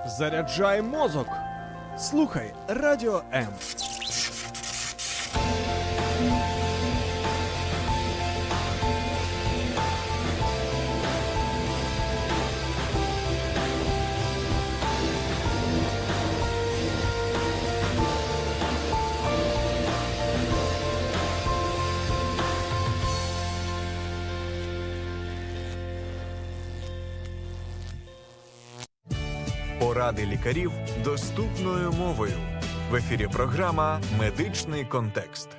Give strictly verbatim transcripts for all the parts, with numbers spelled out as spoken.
Заряджай мозок. Слухай Радіо М. Поради лікарів доступною мовою. В ефірі програма «Медичний контекст».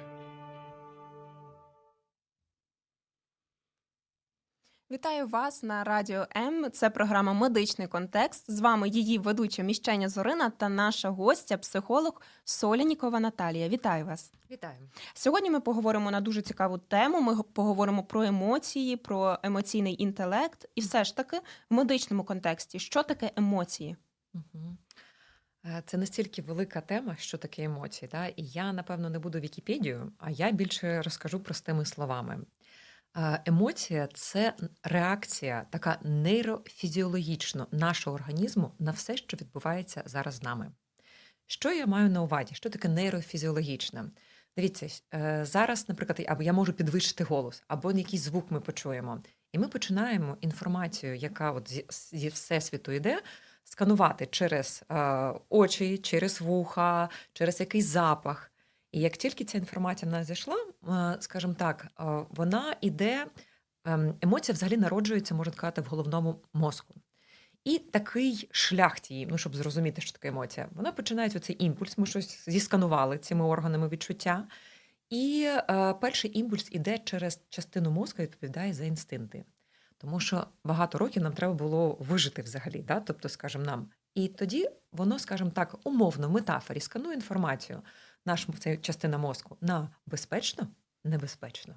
Вітаю вас на Радіо М. Це програма «Медичний контекст». З вами її ведуча Міщеня Зорина та наша гостя, психолог Солєнікова Наталія. Вітаю вас. Вітаю. Сьогодні ми поговоримо на дуже цікаву тему. Ми поговоримо про емоції, про емоційний інтелект. І все ж таки в медичному контексті, що таке емоції? Угу. Це настільки велика тема, що таке емоції. Да? І я, напевно, не буду Вікіпедією, а я більше розкажу простими словами. Емоція – це реакція така нейрофізіологічна нашого організму на все, що відбувається зараз з нами. Що я маю на увазі? Що таке нейрофізіологічне? Дивіться, зараз, наприклад, або я можу підвищити голос, або якийсь звук ми почуємо. І ми починаємо інформацію, яка от зі, зі всесвіту йде, сканувати через е, очі, через вуха, через якийсь запах. І як тільки ця інформація в нас зайшла, е, скажімо так, е, вона іде, е, емоція взагалі народжується, можна сказати, в головному мозку. І такий шлях тієї, ну, щоб зрозуміти, що таке емоція, вона починається оцей імпульс, ми щось зісканували цими органами відчуття. І е, перший імпульс іде через частину мозку, яка відповідає за інстинкти. Тому що багато років нам треба було вижити взагалі, да? Тобто, скажімо, нам. І тоді воно, скажімо так, умовно, в метафорі сканує інформацію, наша ця частина мозку, на безпечно, небезпечно.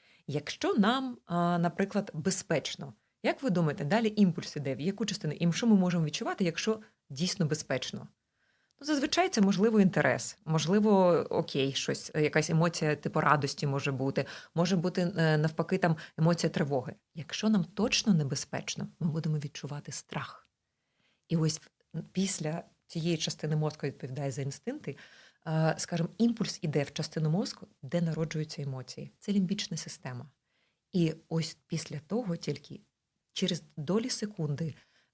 Якщо нам, наприклад, безпечно, як ви думаєте, далі імпульс іде, в яку частину? І що ми можемо відчувати, якщо дійсно безпечно? Ну, зазвичай це, можливо, інтерес, можливо, окей, щось, якась емоція типу радості може бути, може бути, навпаки, там емоція тривоги. Якщо нам точно небезпечно, ми будемо відчувати страх. І ось після цієї частини мозку відповідає за інстинкти, скажімо, імпульс іде в частину мозку, де народжуються емоції. Це лімбічна система. І ось після того тільки через долі секунди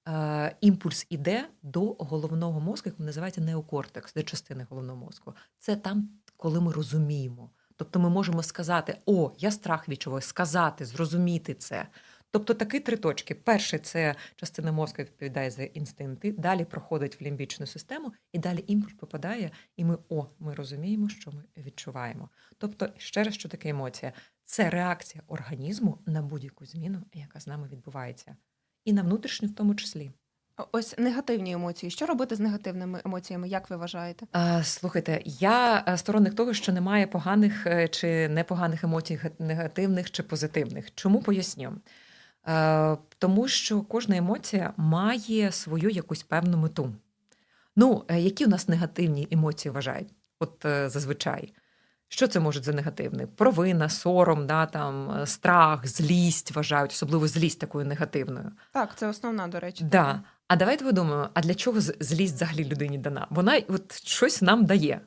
імпульс іде до головного мозку, як називається неокортекс, до частини головного мозку. Це там, коли ми розуміємо. Тобто ми можемо сказати, о, я страх відчуваю, сказати, зрозуміти це. Тобто такі три точки. Перше – це частина мозку відповідає за інстинкти, далі проходить в лімбічну систему, і далі імпульс попадає, і ми, о, ми розуміємо, що ми відчуваємо. Тобто, ще раз, що таке емоція? Це реакція організму на будь-яку зміну, яка з нами відбувається. І на внутрішню в тому числі. Ось негативні емоції. Що робити з негативними емоціями, як ви вважаєте? А, слухайте, я сторонник того, що немає поганих чи непоганих емоцій, негативних чи позитивних. Чому поясню? А, тому що кожна емоція має свою якусь певну мету. Ну, які у нас негативні емоції вважають? От зазвичай. Що це може за негативне? Провина, сором, да, там, страх, злість вважають, особливо злість такою негативною. Так, це основна, до речі. Да. А давайте подумаємо, а для чого злість взагалі людині дана? Вона от щось нам дає.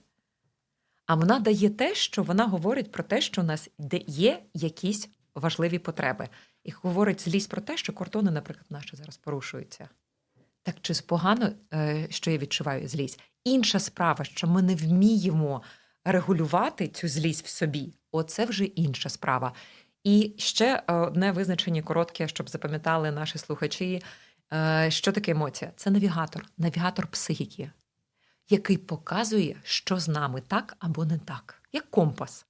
А вона дає те, що вона говорить про те, що у нас є якісь важливі потреби. І говорить злість про те, що кордони, наприклад, наші зараз порушуються. Так чи погано, що я відчуваю злість? Інша справа, що ми не вміємо регулювати цю злість в собі, оце вже інша справа. І ще одне визначення коротке, щоб запам'ятали наші слухачі. Що таке емоція? Це навігатор, навігатор психіки, який показує, що з нами так або не так. Як компас.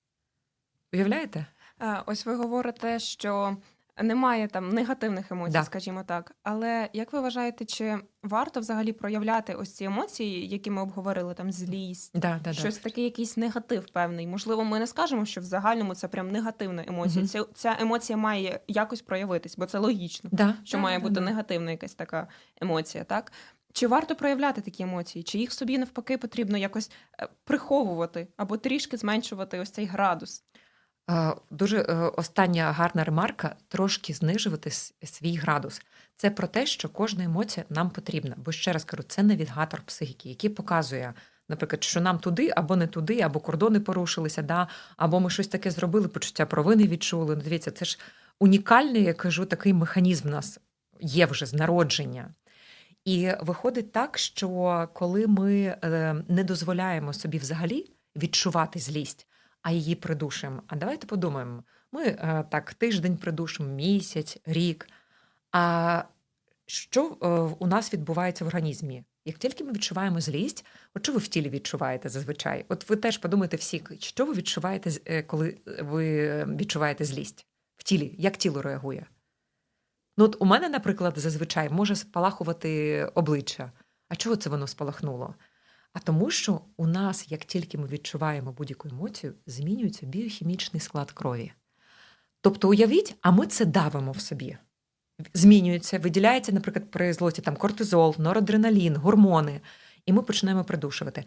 Уявляєте? Ось ви говорите, що немає там негативних емоцій, да. скажімо так. Але як ви вважаєте, чи варто взагалі проявляти ось ці емоції, які ми обговорили, там злість, да, да, щось да. таке, якийсь негатив певний? Можливо, ми не скажемо, що в загальному це прям негативна емоція. Угу. Ця, ця емоція має якось проявитись, бо це логічно, да. що да, має да, бути да. негативна якась така емоція, так? Чи варто проявляти такі емоції? Чи їх в собі навпаки потрібно якось приховувати або трішки зменшувати ось цей градус? Дуже остання гарна ремарка – трошки знижувати свій градус. Це про те, що кожна емоція нам потрібна. Бо, ще раз кажу, це навігатор психіки, який показує, наприклад, що нам туди або не туди, або кордони порушилися, да, або ми щось таке зробили, почуття провини відчули. Ну, дивіться, це ж унікальний, я кажу, такий механізм в нас є вже з народження. І виходить так, що коли ми не дозволяємо собі взагалі відчувати злість, а її придушуємо. А давайте подумаємо, ми так тиждень придушимо, місяць, рік. А що у нас відбувається в організмі? Як тільки ми відчуваємо злість, от що ви в тілі відчуваєте зазвичай? От ви теж подумайте всі, що ви відчуваєте, коли ви відчуваєте злість в тілі? Як тіло реагує? Ну, от у мене, наприклад, зазвичай може спалахувати обличчя. А чого це воно спалахнуло? А тому, що у нас, як тільки ми відчуваємо будь-яку емоцію, змінюється біохімічний склад крові. Тобто, уявіть, а ми це давимо в собі. Змінюється, виділяється, наприклад, при злості там кортизол, норадреналін, гормони, і ми починаємо придушувати.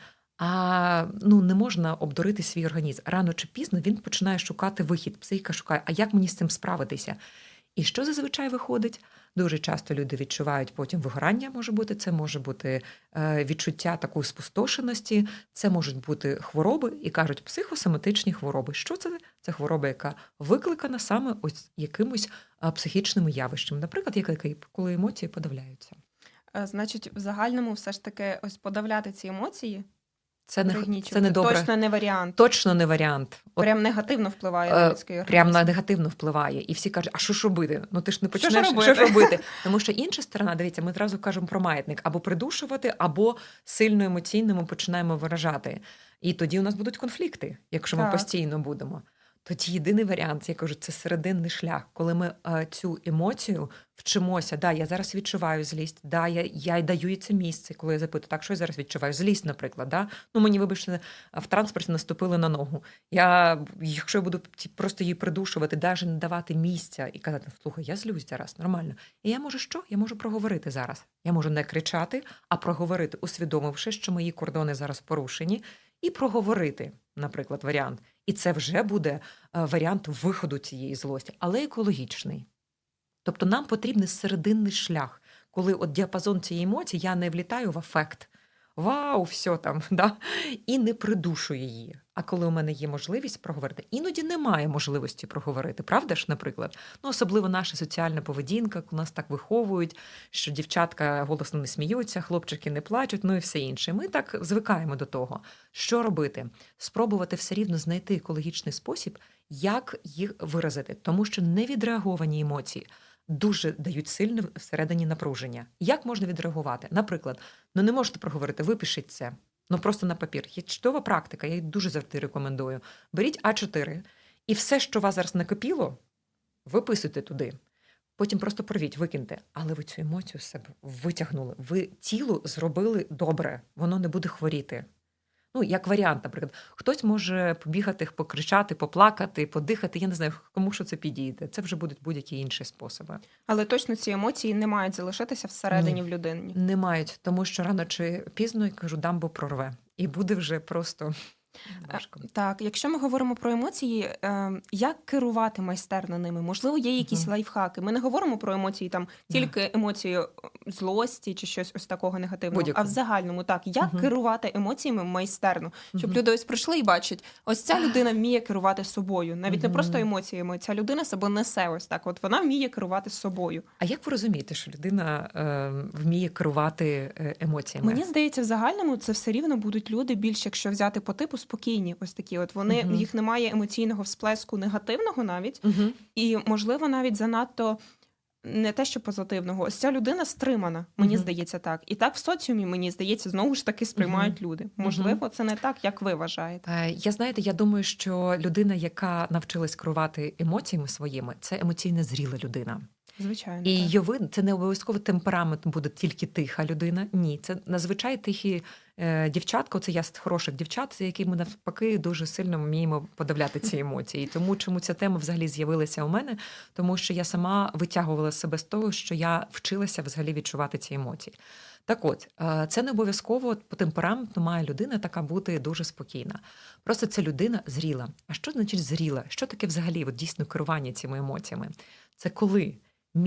А ну, не можна обдурити свій організм. Рано чи пізно він починає шукати вихід, психіка шукає, а як мені з цим справитися? І що зазвичай виходить? Дуже часто люди відчувають потім вигорання, може бути, це може бути відчуття такої спустошеності, це можуть бути хвороби, і кажуть, психосоматичні хвороби. Що це? Це хвороба, яка викликана саме ось якимось психічними явищами. Наприклад, як коли емоції подавляються. Значить, в загальному все ж таки ось подавляти ці емоції – Це не, це не добре. Точно не варіант. Точно не варіант. От, прям негативно впливає на людський організм. Прям негативно впливає. І всі кажуть, а що ж робити? Ну ти ж не почнеш, що, що ж робити? Тому що інша сторона, дивіться, ми одразу кажемо про маятник. Або придушувати, або сильно емоційно ми починаємо виражати. І тоді у нас будуть конфлікти, якщо так. ми постійно будемо. Тоді єдиний варіант, я кажу, це серединний шлях, коли ми а, цю емоцію вчимося. Да, я зараз відчуваю злість, да, я, я даю їй це місце, коли я запитую, так, що я зараз відчуваю? Злість, наприклад, да? Ну, мені, вибачте, в транспорті наступили на ногу. Я, якщо я буду просто її придушувати, навіть не давати місця і казати, слухай, я злюсь зараз, нормально. І я можу що? Я можу проговорити зараз. Я можу не кричати, а проговорити, усвідомивши, що мої кордони зараз порушені, і проговорити, наприклад, варіант. І це вже буде варіант виходу цієї злості, але екологічний. Тобто нам потрібен серединний шлях, коли от діапазон цієї емоції, я не влітаю в афект, вау, все там, да? І не придушую її. А коли у мене є можливість проговорити, іноді немає можливості проговорити, правда ж, наприклад? Ну, особливо наша соціальна поведінка, у нас так виховують, що дівчатка голосно не сміються, хлопчики не плачуть, ну і все інше. Ми так звикаємо до того. Що робити? Спробувати все рівно знайти екологічний спосіб, як їх виразити. Тому що невідреаговані емоції дуже дають сильне всередині напруження. Як можна відреагувати? Наприклад, ну не можете проговорити, випишіть це. Ну просто на папір. Є чудова практика, я її дуже завжди рекомендую. Беріть а чотири і все, що у вас зараз накипіло, виписуйте туди. Потім просто порвіть, викиньте. Але ви цю емоцію з себе витягнули. Ви тілу зробили добре, воно не буде хворіти. Ну, як варіант, наприклад. Хтось може побігати, покричати, поплакати, подихати. Я не знаю, кому що це підійде. Це вже будуть будь-які інші способи. Але точно ці емоції не мають залишитися всередині Ні, в людині. Не мають, тому що рано чи пізно, я кажу, дамбу прорве. І буде вже просто важко. Так, якщо ми говоримо про емоції, як керувати майстерно ними? Можливо, є якісь угу. лайфхаки. Ми не говоримо про емоції, там, тільки yeah. емоції злості чи щось ось такого негативного, Будь-яку. А в загальному, так, як угу. керувати емоціями майстерно? Щоб угу. люди ось прийшли і бачать, ось ця людина вміє керувати собою. Навіть угу. не просто емоціями, ця людина себе несе ось так, от вона вміє керувати собою. А як ви розумієте, що людина е, вміє керувати емоціями? Мені здається, в загальному це все рівно будуть люди більш, якщо взяти по типу, спокійні, ось такі. От вони, uh-huh. їх немає емоційного всплеску негативного навіть, uh-huh. і, можливо, навіть занадто не те, що позитивного. Ось ця людина стримана, мені uh-huh. здається так. І так в соціумі, мені здається, знову ж таки сприймають uh-huh. люди. Можливо, uh-huh. це не так, як ви вважаєте. Я, знаєте, я думаю, що людина, яка навчилась керувати емоціями своїми, це емоційно зріла людина. Звичайно. І її вид, це не обов'язково темперамент буде тільки тиха людина. Ні, це надзвичай тихі е, дівчатка, це я з хороших дівчат, які ми навпаки дуже сильно вміємо подавляти ці емоції. Тому чому ця тема взагалі з'явилася у мене? Тому що я сама витягувала себе з того, що я вчилася взагалі відчувати ці емоції. Так от, е, це не обов'язково по темпераменту має людина така бути дуже спокійна. Просто ця людина зріла. А що значить зріла? Що таке взагалі от, дійсно керування цими емоціями? Це коли між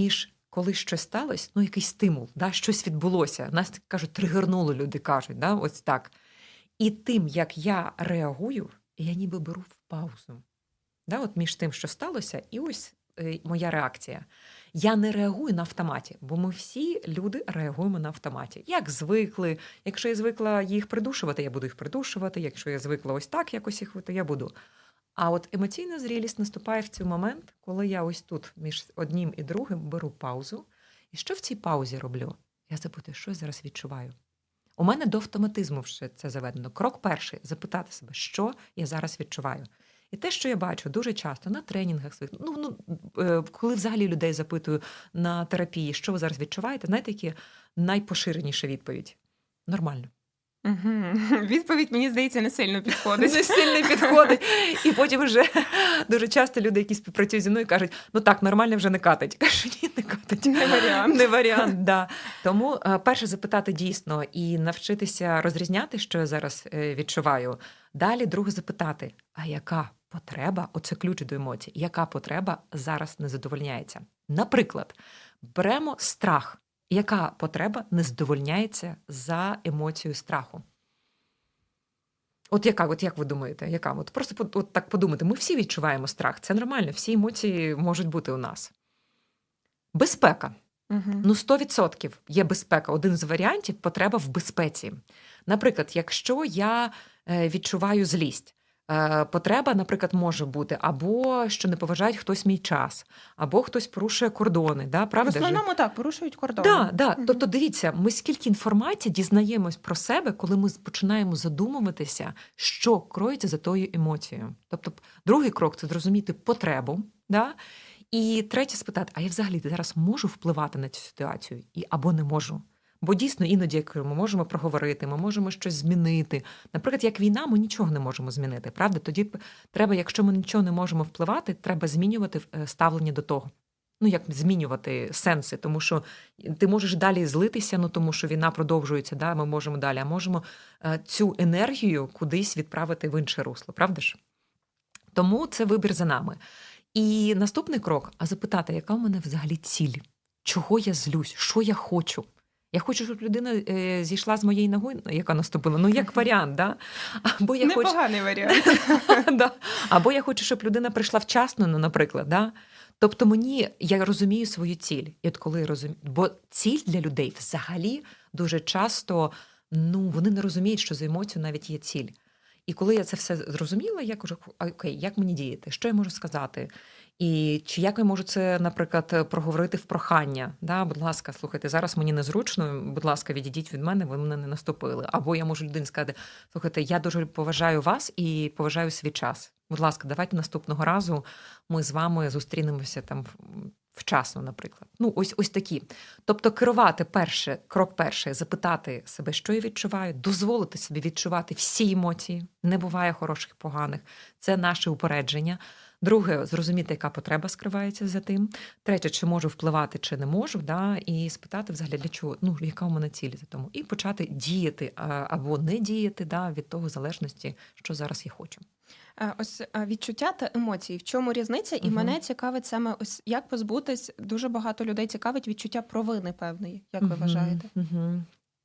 коли щось сталося, ну якийсь стимул, да, щось відбулося. Нас, кажуть, тригернуло, люди кажуть, да, ось так. І тим, як я реагую, я ніби беру в паузу. Да, от між тим, що сталося, і ось е, моя реакція. Я не реагую на автоматі, бо ми всі люди реагуємо на автоматі. Як звикли. Якщо я звикла їх придушувати, я буду їх придушувати. Якщо я звикла ось так якось їх, то я буду. А от емоційна зрілість наступає в цей момент, коли я ось тут між одним і другим беру паузу. І що в цій паузі роблю? Я запитую, що я зараз відчуваю. У мене до автоматизму вже це заведено. Крок перший – запитати себе, що я зараз відчуваю. І те, що я бачу дуже часто на тренінгах своїх, ну, ну, коли взагалі людей запитую на терапії, що ви зараз відчуваєте, знаєте, які найпоширеніша відповідь? Нормально. Угу. Відповідь, мені здається, не сильно підходить. Не сильно підходить. І потім вже дуже часто люди, які співпрацюють зі мною, кажуть, ну так, нормально вже не катить. Кажу, ні, не катить. Не варіант. Не варіант, да. Тому перше запитати дійсно і навчитися розрізняти, що я зараз відчуваю. Далі друге запитати, а яка потреба, оце ключ до емоцій, яка потреба зараз не задовольняється? Наприклад, беремо страх. Яка потреба не задовольняється за емоцією страху? От яка, от як ви думаєте, яка? От просто от так подумати, ми всі відчуваємо страх, це нормально, всі емоції можуть бути у нас. Безпека. Угу. Ну, сто відсотків є безпека. Один з варіантів – потреба в безпеці. Наприклад, якщо я відчуваю злість, потреба, наприклад, може бути або що не поважають хтось мій час, або хтось порушує кордони. Да? Правда? В основному так, порушують кордони. Да, да. Угу. Тобто, дивіться, ми скільки інформації дізнаємось про себе, коли ми починаємо задумуватися, що кроється за тою емоцією. Тобто, другий крок – це зрозуміти потребу. Да? І третє – спитати, а я взагалі зараз можу впливати на цю ситуацію? І, або не можу? Бо дійсно іноді ми можемо проговорити, ми можемо щось змінити. Наприклад, як війна, ми нічого не можемо змінити, правда? Тоді треба, якщо ми нічого не можемо впливати, треба змінювати ставлення до того. Ну, як змінювати сенси, тому що ти можеш далі злитися, ну, тому що війна продовжується, да, ми можемо далі, а можемо цю енергію кудись відправити в інше русло, правда ж? Тому це вибір за нами. І наступний крок – а запитати, яка у мене взагалі ціль? Чого я злюсь? Що я хочу? Я хочу, щоб людина е, зійшла з моєї ноги, яка наступила. Ну, як варіант, да? Або я Непоганий хочу... варіант. да. Або я хочу, щоб людина прийшла вчасно, ну, наприклад, да? Тобто мені, я розумію свою ціль. І от коли розумію, бо ціль для людей взагалі дуже часто, ну, вони не розуміють, що за емоцію навіть є ціль. І коли я це все зрозуміла, я кажу, окей, як мені діяти? Що я можу сказати? І чи як я можу це, наприклад, проговорити в прохання? Да, будь ласка, слухайте, зараз мені незручно, будь ласка, відійдіть від мене, ви мене не наступили. Або я можу людині сказати, слухайте, я дуже поважаю вас і поважаю свій час. Будь ласка, давайте наступного разу ми з вами зустрінемося там вчасно, наприклад. Ну, ось, ось такі. Тобто керувати перше, крок перший, запитати себе, що я відчуваю, дозволити собі відчувати всі емоції. Не буває хороших, поганих. Це наше упередження. Друге, зрозуміти, яка потреба скривається за тим. Третє, чи можу впливати, чи не можу. Да? І спитати взагалі, для чого, ну, яка у мене ціль за тому. І почати діяти або не діяти, да, від того залежності, що зараз я хочу. Ось відчуття та емоції. В чому різниця? І угу. мене цікавить саме, ось як позбутись, дуже багато людей цікавить відчуття провини певної. Як ви угу. вважаєте? Угу.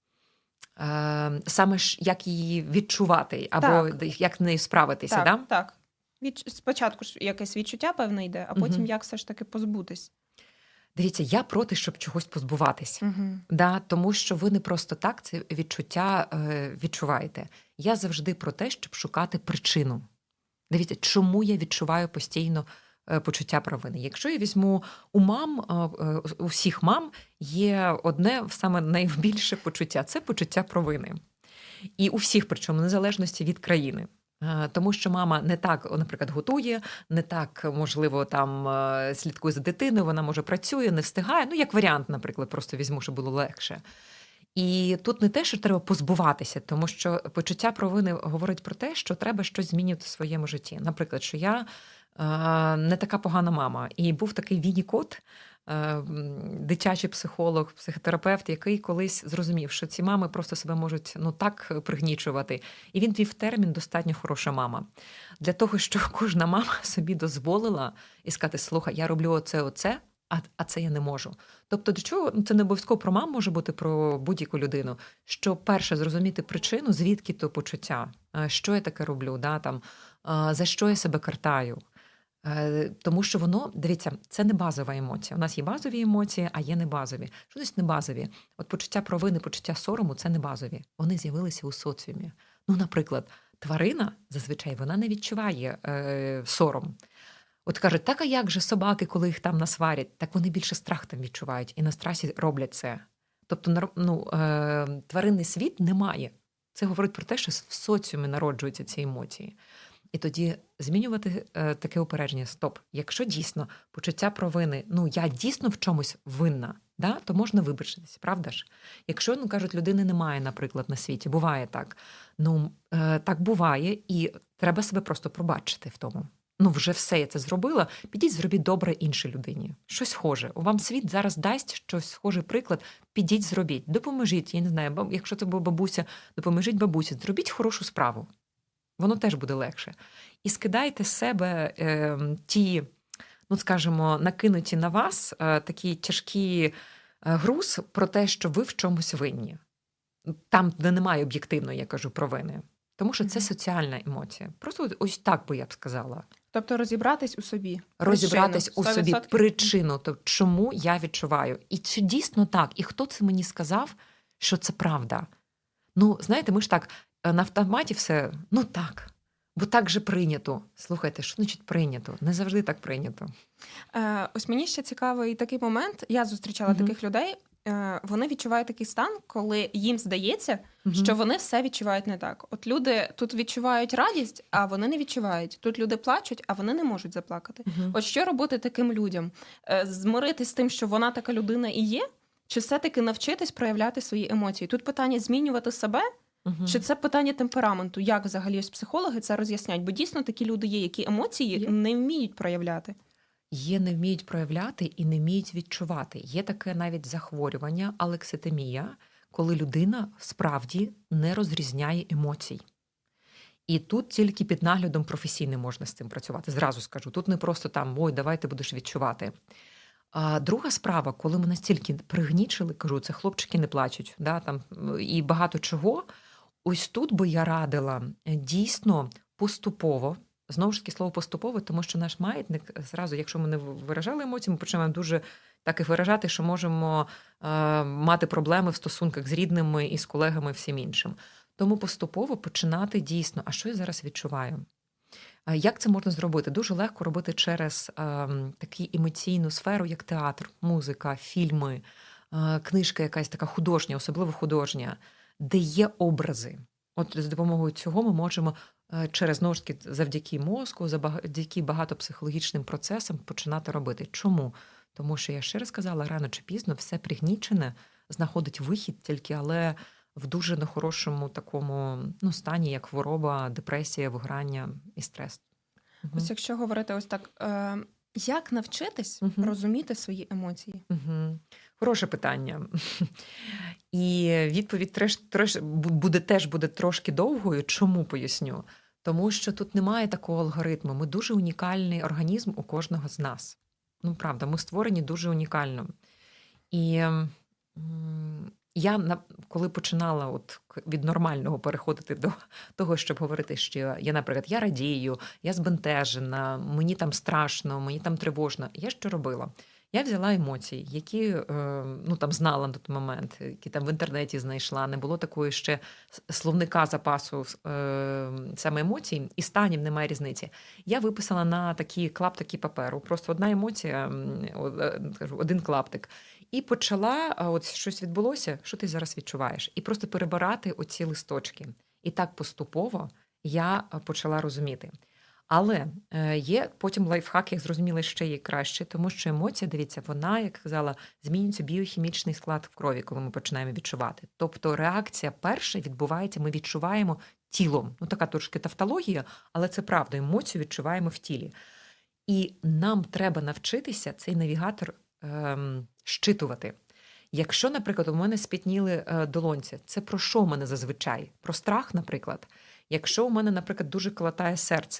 Е, саме ж, як її відчувати, або так. як з нею справитися, так, да? Так, Від... Спочатку ж якесь відчуття певне йде, а потім угу. як все ж таки позбутись? Дивіться, я проти, щоб чогось позбуватись. Угу. Да, тому що ви не просто так це відчуття е, відчуваєте. Я завжди про те, щоб шукати причину. Дивіться, чому я відчуваю постійно е, почуття провини. Якщо я візьму у мам, е, е, у всіх мам є одне саме найбільше почуття – це почуття провини. І у всіх, причому, незалежності від країни. Тому що мама не так, наприклад, готує, не так, можливо, там слідкує за дитиною, вона, може, працює, не встигає. Ну, як варіант, наприклад, просто візьму, щоб було легше. І тут не те, що треба позбуватися, тому що почуття провини говорить про те, що треба щось змінювати в своєму житті. Наприклад, що я е, не така погана мама. І був такий Віннікот, е, дитячий психолог, психотерапевт, який колись зрозумів, що ці мами просто себе можуть ну так пригнічувати. І він ввів термін «достатньо хороша мама». Для того, щоб кожна мама собі дозволила і сказати, слухай, я роблю оце, оце, а, а це я не можу. Тобто до чого, це не обов'язково про мам може бути, про будь-яку людину, що перше зрозуміти причину, звідки то почуття, що я таке роблю, да, там, за що я себе картаю. Тому що воно, дивіться, це не базова емоція. У нас є базові емоції, а є не базові. Що значить не базові? От почуття провини, почуття сорому – це не базові. Вони з'явилися у соціумі. Ну, наприклад, тварина, зазвичай, вона не відчуває е, сором. От кажуть, так, а як же собаки, коли їх там насварять? Так вони більше страх там відчувають і на страсі роблять це. Тобто, ну, е, тваринний світ немає. Це говорить про те, що в соціумі народжуються ці емоції. І тоді змінювати е, таке упередження. Стоп, якщо дійсно почуття провини, ну, я дійсно в чомусь винна, да, то можна вибачитися, правда ж? Якщо, ну, кажуть, людини немає, наприклад, на світі, буває так. Ну, е, так буває, і треба себе просто пробачити в тому. Ну, вже все, я це зробила, підіть, зробіть добре іншій людині. Щось схоже. Вам світ зараз дасть щось схожий приклад, підіть, зробіть, допоможіть, я не знаю, якщо це була бабуся, допоможіть бабусі, зробіть хорошу справу. Воно теж буде легше. І скидайте з себе е, ті, ну, скажімо, накинуті на вас е, такі тяжкі е, груз про те, що ви в чомусь винні. Там, де немає об'єктивної, я кажу, провини. Тому що це соціальна емоція. Просто ось так би я б сказала. Тобто розібратись у собі. Розібратись причину, у собі причину, тобто чому я відчуваю. І чи дійсно так? І хто це мені сказав, що це правда? Ну, знаєте, ми ж так на автоматі все, ну так, бо так же прийнято. Слухайте, що значить прийнято? Не завжди так прийнято. Е, ось мені ще цікавий такий момент. Я зустрічала mm-hmm. таких людей. Е, вони відчувають такий стан, коли їм здається, mm-hmm. що вони все відчувають не так. От люди тут відчувають радість, а вони не відчувають. Тут люди плачуть, а вони не можуть заплакати. Mm-hmm. От що робити таким людям? Е, змиритись з тим, що вона така людина і є? Чи все-таки навчитись проявляти свої емоції? Тут питання змінювати себе, угу. чи це питання темпераменту? Як взагалі ось психологи це роз'ясняють? Бо дійсно такі люди є, які емоції є. Не вміють проявляти. Є, не вміють проявляти і не вміють відчувати. Є таке навіть захворювання, алекситимія, коли людина справді не розрізняє емоцій. І тут тільки під наглядом професійним можна з цим працювати. Зразу скажу, тут не просто там, ой, давай ти будеш відчувати. А друга справа, коли ми настільки пригнічили, кажу, це хлопчики не плачуть, да, там, і багато чого, ось тут би я радила дійсно поступово, знову ж таки слово поступово, тому що наш маятник, зразу, якщо ми не виражали емоції, ми починаємо дуже так їх виражати, що можемо е, мати проблеми в стосунках з рідними і з колегами і всім іншим. Тому поступово починати дійсно, а що я зараз відчуваю? Як це можна зробити? Дуже легко робити через е, таку емоційну сферу, як театр, музика, фільми, е, книжка якась така художня, особливо художня, де є образи. От з допомогою цього ми можемо е, через, знову ж таки, завдяки мозку, завдяки багато психологічним процесам починати робити. Чому? Тому що, я ще раз сказала, рано чи пізно все пригнічене знаходить вихід тільки, але в дуже нехорошому такому, ну, стані, як хвороба, депресія, вигорання і стрес. Угу. Ось якщо говорити ось так, е, як навчитись угу. розуміти свої емоції? Угу. Хороше питання. І відповідь треш, треш, буде, теж буде трошки довгою. Чому, поясню? Тому що тут немає такого алгоритму. Ми дуже унікальний організм у кожного з нас. Ну, правда, ми створені дуже унікально. І я, коли починала от від нормального переходити до того, щоб говорити, що я, наприклад, я радію, я збентежена, мені там страшно, мені там тривожно. Я що робила? Я взяла емоції, які, ну, там знала на той момент, які там в інтернеті знайшла, не було такої ще словника запасу саме емоцій, і станів немає різниці. Я виписала на такі клаптики паперу, просто одна емоція, один клаптик. І почала, от щось відбулося, що ти зараз відчуваєш? І просто перебирати оці листочки. І так поступово я почала розуміти. Але є потім лайфхак, як зрозуміла, ще є краще, тому що емоція, дивіться, вона, як казала, змінюється біохімічний склад в крові, коли ми починаємо відчувати. Тобто реакція перша відбувається, ми відчуваємо тілом. Ну, така трошки тавтологія, але це правда, емоцію відчуваємо в тілі. І нам треба навчитися цей навігатор ем, щитувати. Якщо, наприклад, у мене спітніли е, долонці, це про що в мене зазвичай? Про страх, наприклад. Якщо у мене, наприклад, дуже калатає серце,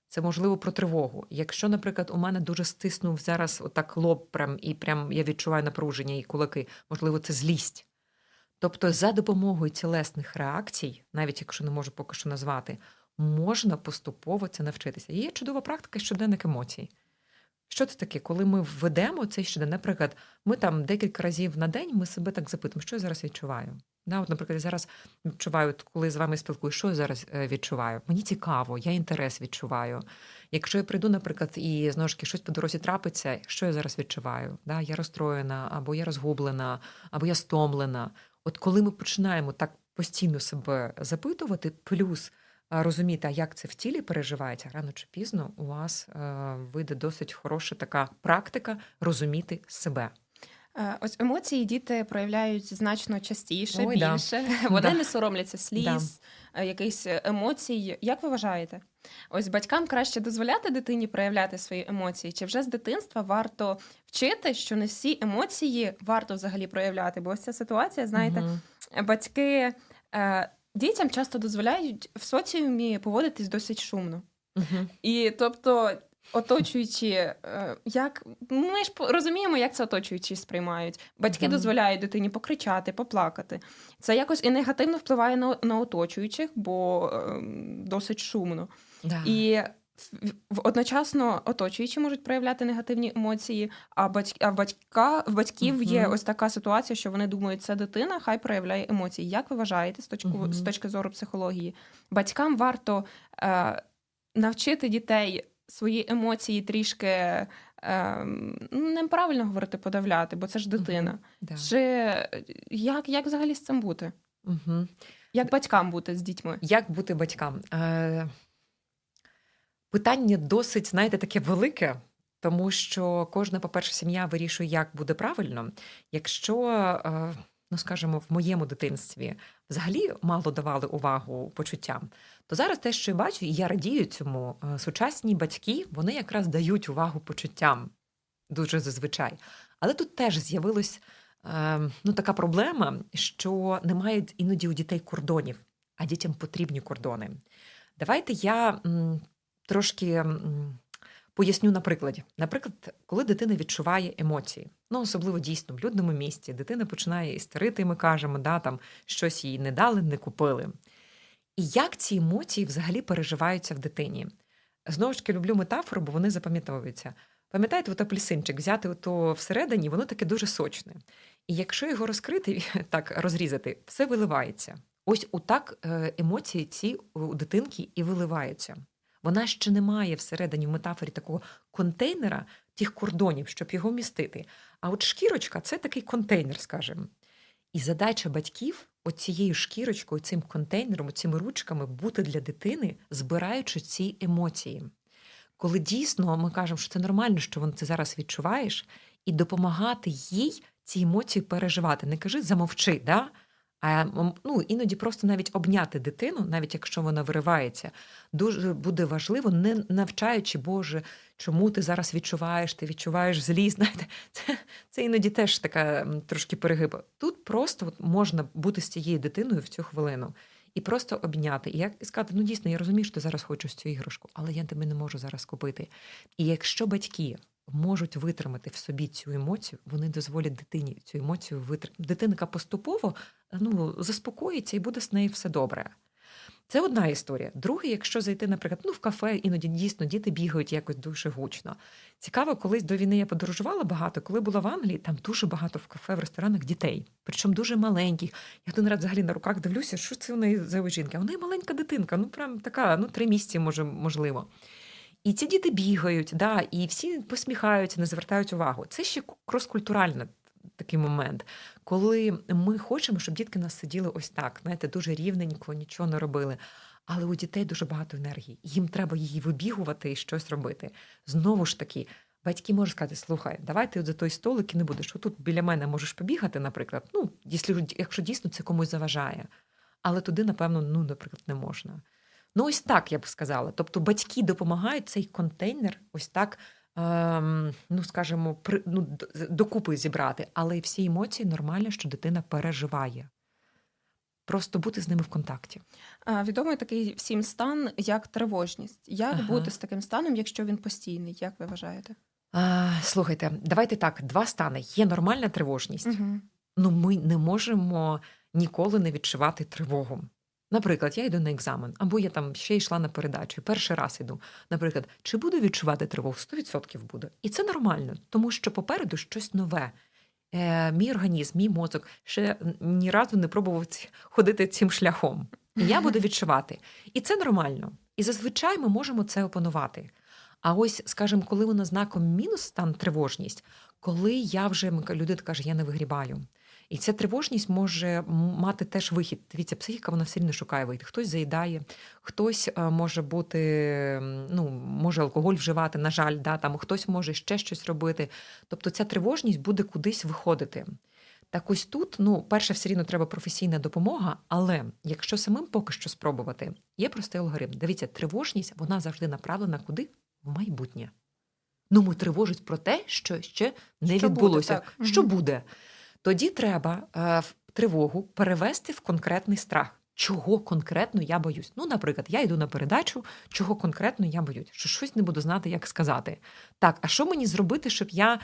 це, можливо, про тривогу. Якщо, наприклад, у мене дуже стиснув зараз отак лоб, прям, і прям я відчуваю напруження і кулаки, можливо, це злість. Тобто за допомогою тілесних реакцій, навіть якщо не можу поки що назвати, можна поступово це навчитися. Є чудова практика щоденник емоцій. Що це таке? Коли ми введемо цей щоденник, наприклад, ми там декілька разів на день ми себе так запитуємо, що я зараз відчуваю. Да, от, наприклад, я зараз відчуваю, коли з вами спілкуюсь, що я зараз відчуваю. Мені цікаво, я інтерес відчуваю. Якщо я прийду, наприклад, і знову ж таки щось по дорозі трапиться, що я зараз відчуваю? Да, я розстроєна, або я розгублена, або я стомлена. От коли ми починаємо так постійно себе запитувати, плюс розуміти, а як це в тілі переживається, рано чи пізно у вас е, вийде досить хороша така практика розуміти себе. Ось емоції діти проявляють значно частіше, Ой, більше. Да. Вони Да. не соромляться сліз, да. якихось емоцій. Як ви вважаєте? Ось батькам краще дозволяти дитині проявляти свої емоції? Чи вже з дитинства варто вчити, що не всі емоції варто взагалі проявляти? Бо ось ця ситуація, знаєте, угу. батьки е, дітям часто дозволяють в соціумі поводитись досить шумно. Угу. І тобто... Оточуючі, як ми ж розуміємо, як це оточуючі сприймають. Батьки mm-hmm. дозволяють дитині покричати, поплакати. Це якось і негативно впливає на, на оточуючих, бо е, досить шумно. Да. І в, одночасно оточуючі можуть проявляти негативні емоції, а, батьк, а в, батька, в батьків mm-hmm. є ось така ситуація, що вони думають, це дитина, хай проявляє емоції. Як ви вважаєте з точки, mm-hmm. з точки зору психології? Батькам варто е, навчити дітей свої емоції трішки е, неправильно говорити, подавляти, бо це ж дитина. Uh-huh. Да. Чи як, як взагалі з цим бути? Uh-huh. Як батькам бути з дітьми? Як бути батькам? Е, питання досить, знаєте, таке велике, тому що кожна, по-перше, сім'я вирішує, як буде правильно. Якщо... Е, ну, скажімо, в моєму дитинстві взагалі мало давали увагу почуттям, то зараз те, що я бачу, і я радію цьому, сучасні батьки, вони якраз дають увагу почуттям дуже зазвичай. Але тут теж з'явилась ну, така проблема, що немає іноді у дітей кордонів, а дітям потрібні кордони. Давайте я м, трошки... М, поясню на прикладі. Наприклад, коли дитина відчуває емоції, ну, особливо дійсно в людному місці, дитина починає істерити, ми кажемо, да, там, щось їй не дали, не купили. І як ці емоції взагалі переживаються в дитині? Знову ж таки, люблю метафору, бо вони запам'ятовуються. Пам'ятаєте, от апельсинчик, взяти ото всередині, воно таке дуже сочне. І якщо його розкрити, так, розрізати, все виливається. Ось отак емоції ці у дитинки і виливаються. Вона ще не має всередині в метафорі такого контейнера, тих кордонів, щоб його містити. А от шкірочка – це такий контейнер, скажімо. І задача батьків оцією шкірочкою, цим контейнером, цими ручками бути для дитини, збираючи ці емоції. Коли дійсно ми кажемо, що це нормально, що ти зараз відчуваєш, і допомагати їй ці емоції переживати. Не кажи «замовчи», да? А ну, іноді просто навіть обняти дитину, навіть якщо вона виривається, дуже буде важливо, не навчаючи, Боже, чому ти зараз відчуваєш, ти відчуваєш злість, знаєте, це, це іноді теж така трошки перегиб. Тут просто от можна бути з цією дитиною в цю хвилину і просто обняти. І як і сказати, ну дійсно, я розумію, що ти зараз хочеш цю іграшку, але я тебе не можу зараз купити. І якщо батьки можуть витримати в собі цю емоцію, вони дозволять дитині цю емоцію витримати. Дитинка поступово ну, заспокоїться і буде з нею все добре. Це одна історія. Друге, якщо зайти, наприклад, ну, в кафе, іноді дійсно діти бігають якось дуже гучно. Цікаво, колись до війни я подорожувала багато, коли була в Англії, там дуже багато в кафе, в ресторанах дітей. Причому дуже маленьких. Я один раз взагалі на руках дивлюся, що це у неї за жінка. А у неї маленька дитинка, ну прям така, ну три місяці, може, можливо. І ці діти бігають, да, і всі посміхаються, не звертають увагу. Це ще крос-культуральний такий момент, коли ми хочемо, щоб дітки нас сиділи ось так, знаєте, дуже рівненько, нічого не робили. Але у дітей дуже багато енергії. Їм треба її вибігувати і щось робити. Знову ж таки, батьки можуть сказати, слухай, давай ти за той столик і не будеш. Отут біля мене можеш побігати, наприклад, ну, якщо дійсно це комусь заважає. Але туди, напевно, ну, наприклад, не можна. Ну, ось так, я б сказала. Тобто батьки допомагають цей контейнер ось так, ем, ну, скажімо, при, ну, докупи зібрати. Але всі емоції нормально, що дитина переживає. просто бути з ними в контакті. А, відомий такий всім стан, як тривожність. Як ага. бути з таким станом, якщо він постійний? Як ви вважаєте? А, слухайте, давайте так, два стани. Є нормальна тривожність. Угу. Ну, ми не можемо ніколи не відчувати тривогу. Наприклад, я йду на екзамен, або я там ще йшла на передачу, перший раз йду. Наприклад, чи буду відчувати тривогу? сто відсотків буду. І це нормально, тому що попереду щось нове. Е, мій організм, мій мозок ще ні разу не пробував ходити цим шляхом. І я буду відчувати. І це нормально. І зазвичай ми можемо це опанувати. А ось, скажімо, коли вона знаком мінус стан тривожність, коли я вже, людина каже, я не вигрібаю. І ця тривожність може мати теж вихід. Дивіться, психіка, вона все рівно шукає вихід. Хтось заїдає, хтось може бути, ну, може алкоголь вживати, на жаль, да, там, хтось може ще щось робити. Тобто ця тривожність буде кудись виходити. Так ось тут, ну, перше, все рівно треба професійна допомога, але якщо самим поки що спробувати, є простий алгоритм. Дивіться, тривожність, вона завжди направлена куди? В майбутнє. Ну, ми тривожить про те, що ще не що відбулося. Буде, що буде? Тоді треба е, тривогу перевести в конкретний страх. Чого конкретно я боюсь? Ну, наприклад, я йду на передачу, чого конкретно я боюсь? Що щось не буду знати, як сказати. Так, а що мені зробити, щоб я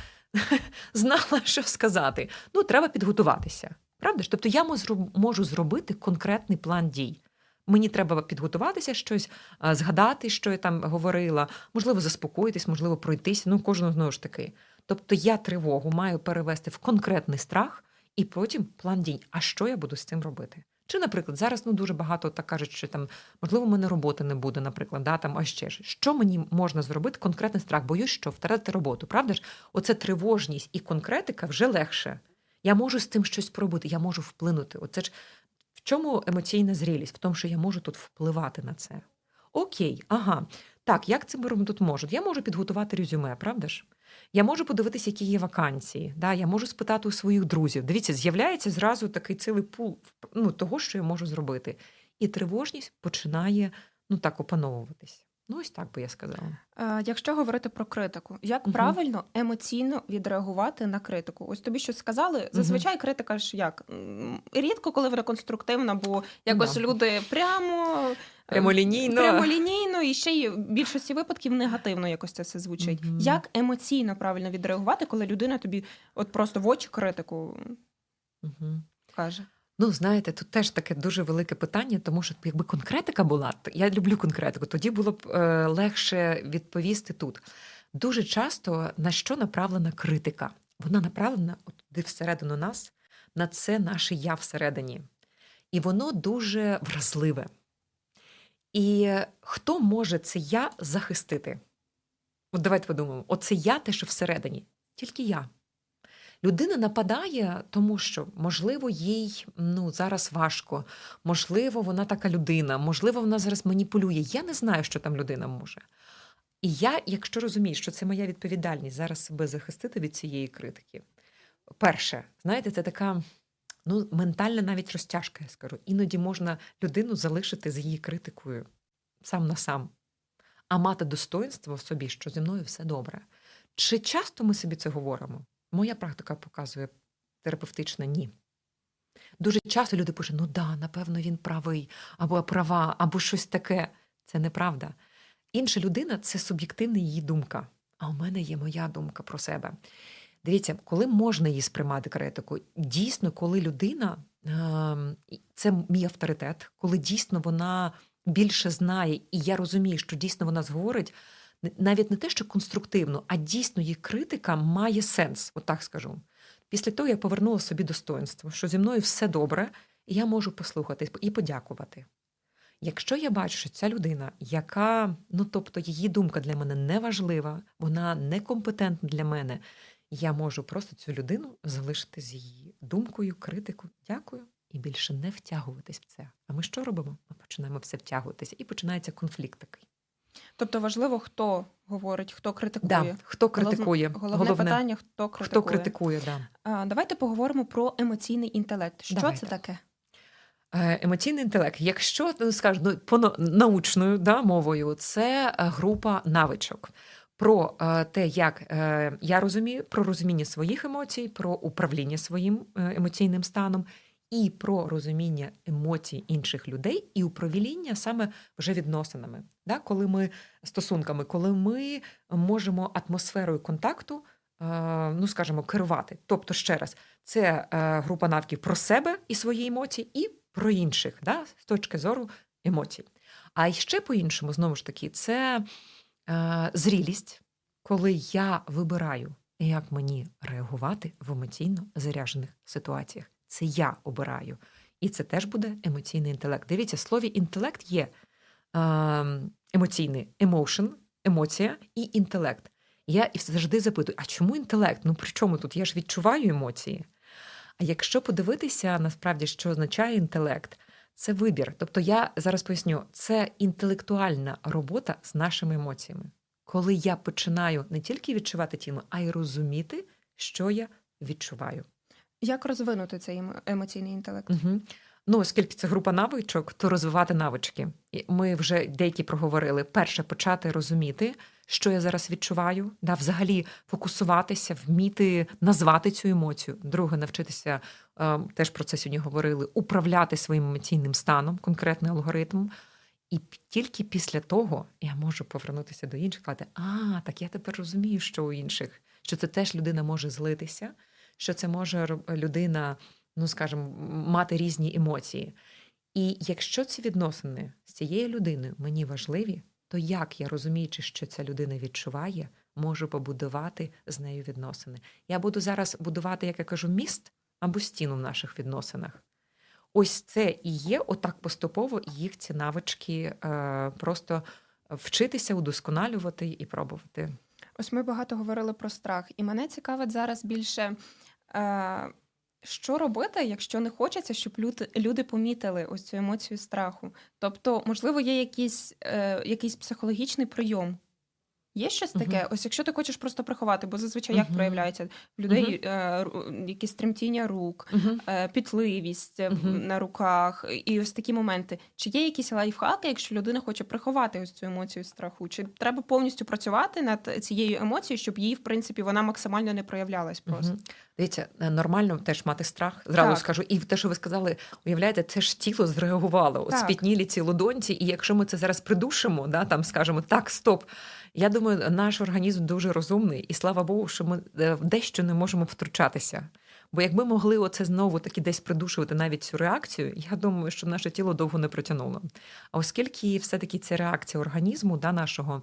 знала, що сказати? Ну, треба підготуватися. Правда ж? Тобто я можу зробити конкретний план дій. Мені треба підготуватися, щось згадати, що я там говорила, можливо, заспокоїтись, можливо, пройтись, ну, кожного знову ж таки. Тобто я тривогу маю перевести в конкретний страх і потім план дій. А що я буду з цим робити? Чи, наприклад, зараз ну, дуже багато так кажуть, що там, можливо, в мене роботи не буде, наприклад, да, там, а ще ж. Що мені можна зробити? Конкретний страх. Боюсь, що втратити роботу, правда ж? Оце тривожність і конкретика вже легше. Я можу з цим щось пробити, я можу вплинути. Оце ж в чому емоційна зрілість? В тому, що я можу тут впливати на це. Окей, ага. Так, як це ми тут можуть? Я можу підготувати резюме, правда ж? Я можу подивитися, які є вакансії. Да? Я можу спитати у своїх друзів. Дивіться, з'являється зразу такий цілий пул ну, того, що я можу зробити. І тривожність починає ну, так опановуватись. Ну, ось так би я сказала. А, якщо говорити про критику, як угу. правильно емоційно відреагувати на критику? Ось тобі щось сказали, зазвичай угу. критика ж як? Рідко, коли вона конструктивна, бо якось да. люди прямо... Прямолінійно. Прямолінійно і ще й в більшості випадків негативно якось це все звучить. Угу. Як емоційно правильно відреагувати, коли людина тобі от просто в очі критику угу. каже? Ну, знаєте, тут теж таке дуже велике питання, тому що якби конкретика була, я люблю конкретику, тоді було б е, легше відповісти тут. Дуже часто на що направлена критика? Вона направлена от туди всередину нас, на це наше я всередині. І воно дуже вразливе. І хто може це я захистити? От давайте подумаємо, оце я те, що всередині. Тільки я. Людина нападає, тому що, можливо, їй ну, зараз важко, можливо, вона така людина, можливо, вона зараз маніпулює. Я не знаю, що там людина може. І я, якщо розумію, що це моя відповідальність зараз себе захистити від цієї критики. Перше, знаєте, це така ну, ментальна навіть розтяжка, я скажу. Іноді можна людину залишити з її критикою сам на сам, а мати достоинство в собі, що зі мною все добре. Чи часто ми собі це говоримо? Моя практика показує терапевтична – ні. Дуже часто люди пишуть, ну да, напевно, він правий, або права, або щось таке. Це неправда. Інша людина – це суб'єктивна її думка. А у мене є моя думка про себе. Дивіться, коли можна її сприймати критику? Дійсно, коли людина – це мій авторитет, коли дійсно вона більше знає, і я розумію, що дійсно вона зговорить, навіть не те, що конструктивно, а дійсно її критика має сенс, отак скажу. Після того я повернула собі достоинство, що зі мною все добре, і я можу послухати і подякувати. Якщо я бачу, що ця людина, яка, ну тобто її думка для мене не важлива, вона некомпетентна для мене, я можу просто цю людину залишити з її думкою, критикою, дякую, і більше не втягуватись в це. А ми що робимо? Ми починаємо все втягуватися, і починається конфлікт такий. Тобто важливо, хто говорить, хто критикує. Да, хто критикує. Головне, головне питання, хто критикує. Хто критикує, да. А, давайте поговоримо про емоційний інтелект. Що давайте. Це таке? Емоційний інтелект, якщо, скажу, ну, по научною да, мовою, це група навичок. Про е, те, як е, я розумію, про розуміння своїх емоцій, про управління своїм емоційним станом і про розуміння емоцій інших людей, і управління саме вже відносинами. Да? Коли ми стосунками, коли ми можемо атмосферою контакту, ну, скажімо, керувати. Тобто, ще раз, це група навиків про себе і свої емоції, і про інших, да? З точки зору емоцій. А ще по-іншому, знову ж таки, це е, зрілість, коли я вибираю, як мені реагувати в емоційно заряджених ситуаціях. Це я обираю. І це теж буде емоційний інтелект. Дивіться, в слові інтелект є е, емоційний, emotion, емоція і інтелект. Я і завжди запитую, а чому інтелект? Ну при чому тут? Я ж відчуваю емоції. А якщо подивитися, насправді, що означає інтелект, це вибір. Тобто я зараз поясню, це інтелектуальна робота з нашими емоціями. Коли я починаю не тільки відчувати тіло, а й розуміти, що я відчуваю. Як розвинути цей емоційний інтелект? Угу. Ну, оскільки це група навичок, то розвивати навички. Ми вже деякі проговорили. Перше, почати розуміти, що я зараз відчуваю, да, взагалі фокусуватися, вміти назвати цю емоцію. Друге, навчитися, е, теж про це сьогодні говорили, управляти своїм емоційним станом, конкретним алгоритмом. І тільки після того я можу повернутися до інших і сказати, а, так я тепер розумію, що у інших, що це теж людина може злитися, що це може людина, ну, скажімо, мати різні емоції. І якщо ці відносини з цією людиною мені важливі, то як я, розуміючи, що ця людина відчуває, можу побудувати з нею відносини. Я буду зараз будувати, як я кажу, міст або стіну в наших відносинах. Ось це і є отак поступово їх ці навички е, просто вчитися, удосконалювати і пробувати. Ось ми багато говорили про страх. І мене цікавить зараз більше, е, що робити, якщо не хочеться, щоб люди, люди помітили ось цю емоцію страху. Тобто, можливо, є якийсь, е, якийсь психологічний прийом. Є щось таке? Uh-huh. Ось якщо ти хочеш просто приховати, бо зазвичай uh-huh. як проявляється? В людей uh-huh. е, якісь тремтіння рук, uh-huh. е, пітливість uh-huh. на руках і ось такі моменти. Чи є якісь лайфхаки, якщо людина хоче приховати ось цю емоцію страху? Чи треба повністю працювати над цією емоцією, щоб її, в принципі, вона максимально не проявлялась просто? Uh-huh. Дивіться, нормально теж мати страх, зразу так. скажу. І те, що ви сказали, уявляєте, це ж тіло зреагувало, от спітнілі ці лодонці, і якщо ми це зараз придушимо, да, там скажемо, так, стоп, я думаю, наш організм дуже розумний, і слава Богу, що ми дещо не можемо втручатися. Бо якби могли оце знову таки десь придушувати навіть цю реакцію, я думаю, що наше тіло довго не протягнуло. А оскільки все-таки ця реакція організму, да, нашого,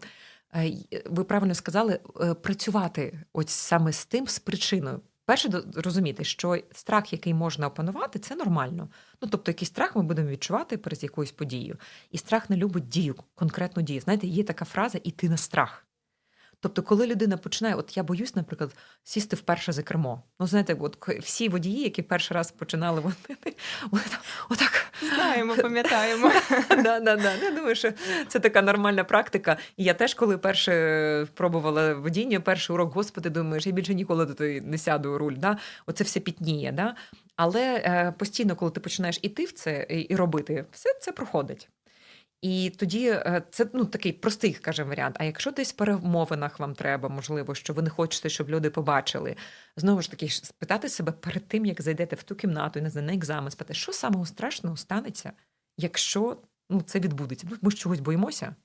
ви правильно сказали, працювати ось саме з тим, з причиною. Перше, розуміти, що страх, який можна опанувати, це нормально. Ну, тобто, якийсь страх ми будемо відчувати перед якоюсь подією. І страх не любить дію, конкретну дію. Знаєте, є така фраза «іти на страх». Тобто, коли людина починає, от я боюсь, наприклад, сісти вперше за кермо. Ну, знаєте, от всі водії, які перший раз починали водити, отак. Знаємо, пам'ятаємо. Да, да, да. Я думаю, що це така нормальна практика. І я теж, коли перше пробувала водіння, перший урок, господи, думаєш, я більше ніколи до того не сяду у руль. Да? Оце все пітніє. Да? Але е, постійно, коли ти починаєш іти в це і, і робити, все це проходить. І тоді це, ну, такий простий, скажімо, варіант. А якщо десь в перемовинах вам треба, можливо, що ви не хочете, щоб люди побачили, знову ж таки, спитати себе перед тим, як зайдете в ту кімнату і не знаю, на екзамен, спитати, що самого страшного станеться, якщо, ну, це відбудеться. Ми ж чогось боїмося.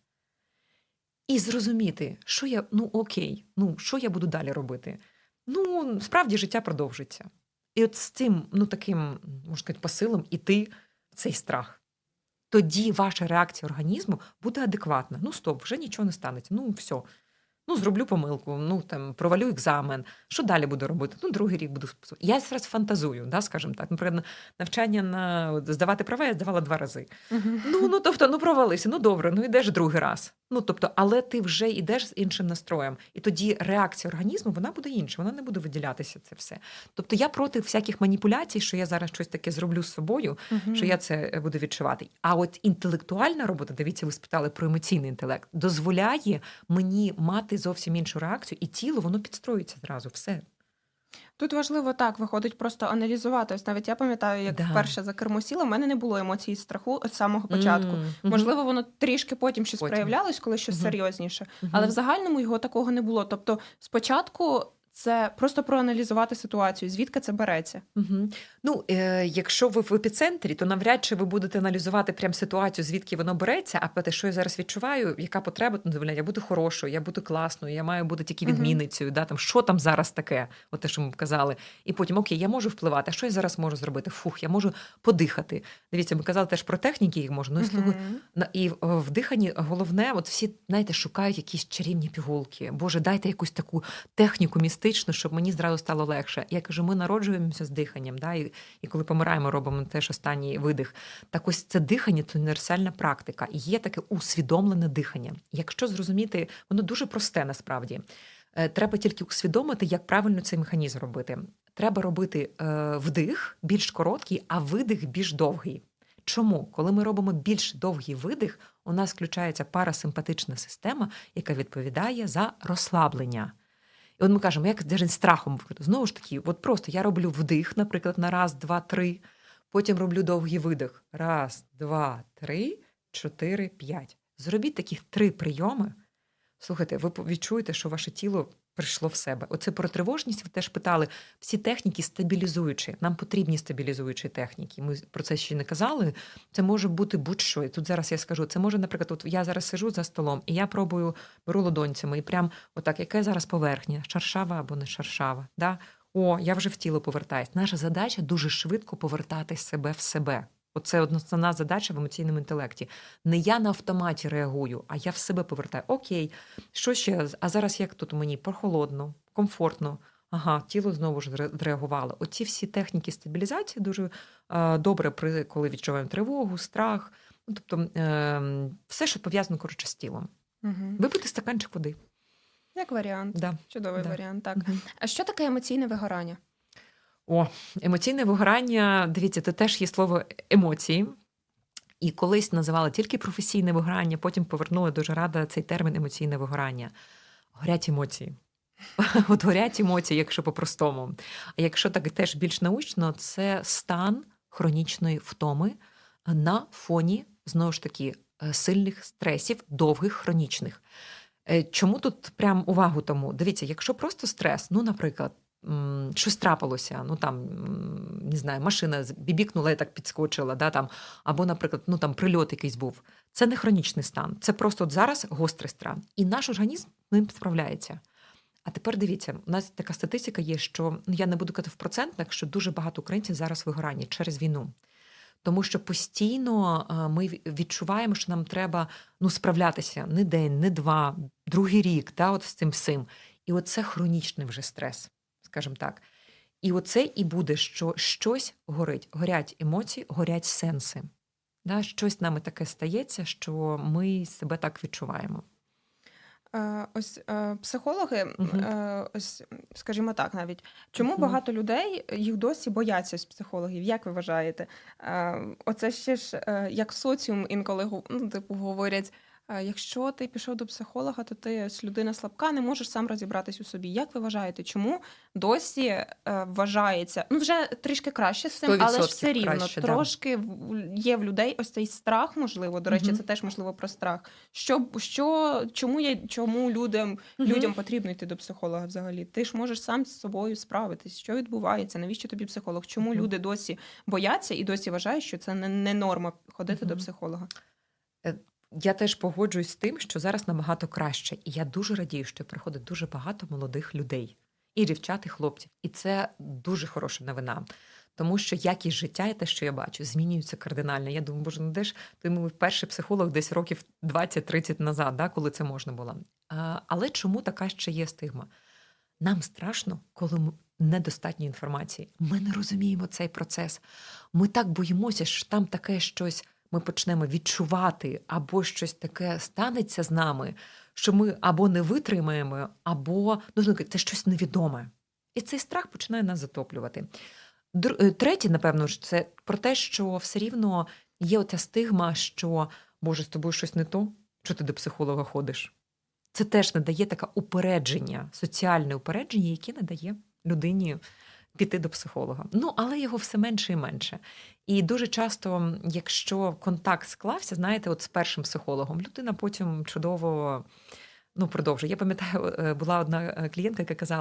І зрозуміти, що я, ну окей, ну, що я буду далі робити. Ну, справді життя продовжиться. І от з цим, ну, таким, можна сказати, посилом іти в цей страх. Тоді ваша реакція організму буде адекватна. Ну, стоп, вже нічого не станеться. Ну, все. Ну, зроблю помилку, ну, там, провалю екзамен. Що далі буду робити? Ну, другий рік буду... Я зараз фантазую, да, скажімо так. Наприклад, навчання на здавати права я здавала два рази. Uh-huh. Ну, ну, тобто, ну, провалився, ну, добре, ну, йдеш другий раз. Ну, тобто, але ти вже йдеш з іншим настроєм. І тоді реакція організму, вона буде інша, вона не буде виділятися це все. Тобто, я проти всяких маніпуляцій, що я зараз щось таке зроблю з собою, uh-huh. що я це буду відчувати. А от інтелектуальна робота, дивіться, ви спитали про емоційний інтелект, дозволяє мені мати зовсім іншу реакцію, і тіло, воно підстроюється зразу, все. Тут важливо так, виходить просто аналізувати. Ось навіть я пам'ятаю, як да. вперше за кермо сіла, в мене не було емоцій страху з самого початку. Mm-hmm. Можливо, воно трішки потім щось потім. проявлялось, коли щось mm-hmm. серйозніше. Mm-hmm. Але в загальному його такого не було. Тобто спочатку це просто проаналізувати ситуацію, звідки це береться. Угу. Ну, е, якщо ви в епіцентрі, то навряд чи ви будете аналізувати прям ситуацію, звідки воно береться, а питати, що я зараз відчуваю, яка потреба, ну, я буду хорошою, я буду класною, я маю бути тільки відмінницею, угу. да, там, що там зараз таке, от те, що ми казали. І потім, окей, я можу впливати, а що я зараз можу зробити? Фух, я можу подихати. Дивіться, ми казали теж про техніки, їх можна. Ну, угу. І в диханні головне, от всі, знаєте, шукають якісь чарівні пігулки. Боже, дайте якусь таку техніку містичну, щоб мені зразу стало легше. Я кажу, ми народжуємося з диханням, да, і, і коли помираємо, робимо теж останній видих. Так ось це дихання – це універсальна практика. І є таке усвідомлене дихання. Якщо зрозуміти, воно дуже просте насправді. Треба тільки усвідомити, як правильно цей механізм робити. Треба робити е, вдих більш короткий, а видих більш довгий. Чому? Коли ми робимо більш довгий видих, у нас включається парасимпатична система, яка відповідає за розслаблення. І от ми кажемо, як навіть страхом викрити. Знову ж таки, от просто я роблю вдих, наприклад, на раз, два, три, потім роблю довгий видих. Раз, два, три, чотири, п'ять. Зробіть таких три прийоми. Слухайте, ви відчуєте, що ваше тіло прийшло в себе. Оце про тривожність ви теж питали. Всі техніки стабілізуючі. Нам потрібні стабілізуючі техніки. Ми про це ще не казали. Це може бути будь-що. І тут зараз я скажу. Це може, наприклад, от я зараз сижу за столом, і я пробую, беру ладонцями, і прям отак, яка зараз поверхня? Шаршава або не шаршава? Да? О, я вже в тіло повертаюсь. Наша задача дуже швидко повертати себе в себе. Оце основна задача в емоційному інтелекті. Не я на автоматі реагую, а я в себе повертаю. Окей, що ще? А зараз як тут мені? Прохолодно, комфортно. Ага, тіло знову ж зреагувало. Оці всі техніки стабілізації дуже е, добре, при, коли відчуваємо тривогу, страх. Ну, тобто е, все, що пов'язано, коротше, з тілом. Угу. Випити стаканчик води. Як варіант. Да. Чудовий да. варіант, так. Угу. А що таке емоційне вигорання? О, емоційне вигорання, дивіться, це теж є слово емоції. І колись називали тільки професійне вигорання, потім повернули, дуже рада, цей термін емоційне вигорання. Горять емоції. От горять емоції, якщо по-простому. А якщо так теж більш научно, це стан хронічної втоми на фоні, знову ж таки, сильних стресів, довгих, хронічних. Чому тут прям увагу тому? Дивіться, якщо просто стрес, ну, наприклад, щось трапилося, ну там, не знаю, машина бібікнула і так підскочила, да, там, або, наприклад, ну там прильот якийсь був. Це не хронічний стан, це просто от зараз гострий стан. І наш організм з ним справляється. А тепер дивіться, у нас така статистика є, що, ну я не буду казати в процентах, що дуже багато українців зараз вигорання через війну. Тому що постійно ми відчуваємо, що нам треба ну, справлятися не день, не два, другий рік, да, от з цим всім. І оце хронічний вже стрес. Скажімо так. І оце і буде, що щось горить. Горять емоції, горять сенси. Да? Щось з нами таке стається, що ми себе так відчуваємо. Е, ось е, психологи, Угу. е, ось, скажімо так навіть, чому угу. багато людей, їх досі бояться з психологів? Як ви вважаєте? Е, оце ще ж, е, як соціум інколи ну, типу, говорять, якщо ти пішов до психолога, то ти людина слабка, не можеш сам розібратись у собі. Як ви вважаєте, чому досі е, вважається, ну вже трішки краще з цим, але ж все рівно, краще, трошки да. є в людей ось цей страх, можливо, до речі, угу. це теж можливо про страх. Що, що, чому, є, чому людям, угу. людям потрібно йти до психолога взагалі? Ти ж можеш сам з собою справитись. Що відбувається? Навіщо тобі психолог? Чому угу. люди досі бояться і досі вважають, що це не, не норма ходити угу. до психолога? Я теж погоджуюсь з тим, що зараз набагато краще. І я дуже радію, що приходить дуже багато молодих людей. І дівчат, і хлопців. І це дуже хороша новина. Тому що якість життя, і те, що я бачу, змінюється кардинально. Я думаю, боже, ну де ж ти мов перший психолог десь років двадцять-тридцять назад, да, коли це можна було. А, але чому така ще є стигма? Нам страшно, коли недостатньо інформації. Ми не розуміємо цей процес. Ми так боїмося, що там таке щось ми почнемо відчувати, або щось таке станеться з нами, що ми або не витримаємо, або ну, це щось невідоме. І цей страх починає нас затоплювати. Третє, напевно, це про те, що все рівно є оця стигма, що, Боже, з тобою щось не то, що ти до психолога ходиш. Це теж не дає таке упередження, соціальне упередження, яке не дає людині піти до психолога. Ну, але його все менше і менше. І дуже часто, якщо контакт склався, знаєте, от з першим психологом, людина потім чудово ну, продовжує. Я пам'ятаю, була одна клієнтка, яка казала,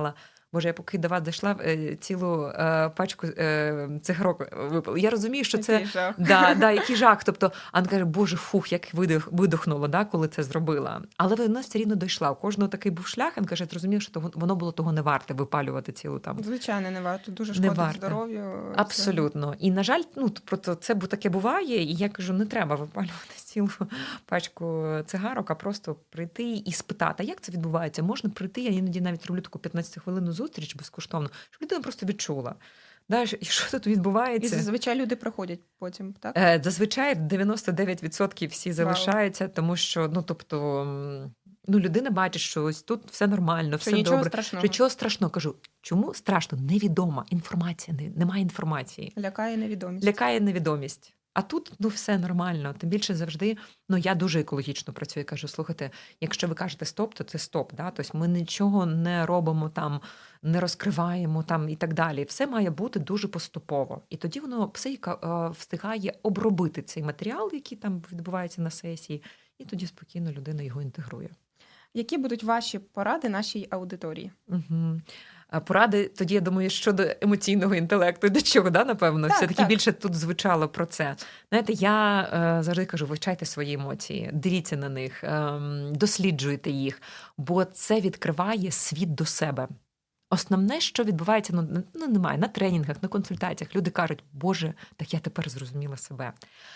Боже, я поки до вас дійшла, цілу е, пачку е, цигарок випила. Я розумію, що це... Який жах. Да, да, який жах. Тобто, Анна каже, боже, фух, як видих, видохнула, да, коли це зробила. Але вона все рівно дійшла. У кожного такий був шлях, Анна каже, зрозумів, що того, воно було того не варте випалювати цілу там. Звичайно, не варто. Дуже шкодить здоров'ю. Абсолютно. І, на жаль, ну, просто це таке буває, і я кажу, не треба випалювати цілу пачку цигарок, а просто прийти і спитати, як це відбувається. Можна прийти, я іноді навіть роблю таку п'ятнадцятихвилинну зустріч безкоштовно, щоб людина просто відчула. Да, і що тут відбувається? І зазвичай люди приходять потім, так? Зазвичай дев'яносто дев'ять відсотків всі залишаються, Вау. Тому що, ну, тобто, ну, людина бачить, що ось тут все нормально, що все нічого добре. Страшного. Що нічого страшного. Кажу, чому страшно? Невідома інформація, немає інформації. Лякає невідомість. Лякає невідомість. А тут, ну, все нормально. Тим більше завжди, ну, я дуже екологічно працюю. Кажу, слухайте, якщо ви кажете стоп, то це стоп. Да? Тобто ми нічого не робимо там, не розкриваємо там і так далі. Все має бути дуже поступово. І тоді воно, психіка е, встигає обробити цей матеріал, який там відбувається на сесії, і тоді спокійно людина його інтегрує. Які будуть ваші поради нашій аудиторії? Угу. Поради, тоді, я думаю, щодо емоційного інтелекту, до чого, да, напевно, так, все-таки так. більше тут звучало про це. Знаєте, я е, завжди кажу, вивчайте свої емоції, дивіться на них, е, досліджуйте їх, бо це відкриває світ до себе. Основне, що відбувається, ну, ну немає, на тренінгах, на консультаціях, люди кажуть, Боже, так я тепер зрозуміла себе.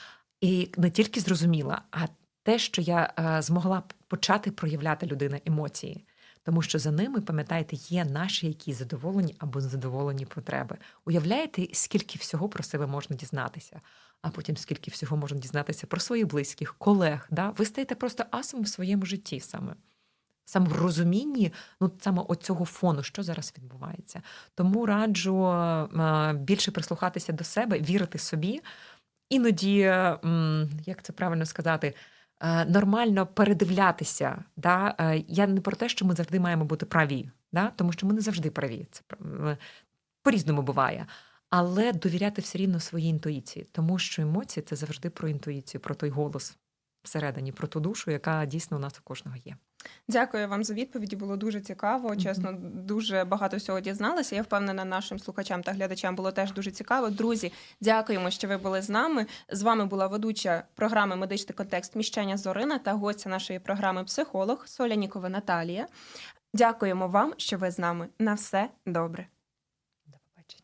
І не тільки зрозуміла, а те, що я е, змогла почати проявляти людина емоції. Тому що за ними, пам'ятаєте, є наші які задоволені або незадоволені потреби. Уявляєте, скільки всього про себе можна дізнатися, а потім скільки всього можна дізнатися про своїх близьких, колег. Да? Ви стаєте просто асом в своєму житті саме. Саме в розумінні, ну, саме оцього фону, що зараз відбувається. Тому раджу а, більше прислухатися до себе, вірити собі. Іноді, м, як це правильно сказати, нормально передивлятися. Да? Я не про те, що ми завжди маємо бути праві, да? Тому що ми не завжди праві. Це по-різному буває. Але довіряти все рівно своїй інтуїції, тому що емоції – це завжди про інтуїцію, про той голос всередині, про ту душу, яка дійсно у нас у кожного є. Дякую вам за відповіді, було дуже цікаво, чесно, mm-hmm. дуже багато всього дізналася. Я впевнена, нашим слухачам та глядачам було теж дуже цікаво. Друзі, дякуємо, що ви були з нами. З вами була ведуча програми «Медичний контекст» Міщаня Зорина та гостя нашої програми психолог Солянікова Наталія. Дякуємо вам, що ви з нами. На все добре. До побачення.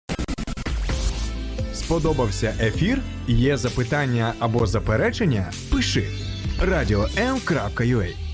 Сподобався ефір? Є запитання або заперечення? Пиши радіо ем крапка ю а.